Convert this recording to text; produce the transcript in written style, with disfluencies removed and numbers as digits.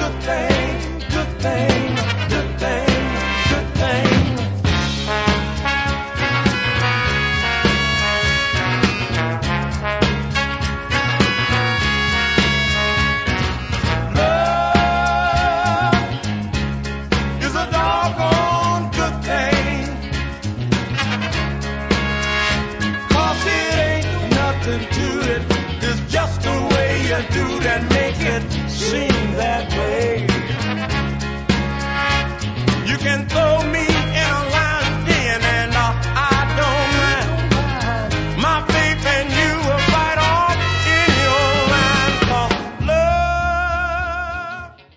good thing, good thing, good thing, good thing. Love is a doggone good thing. 'Cause it ain't nothing to it. It's just the way you do that.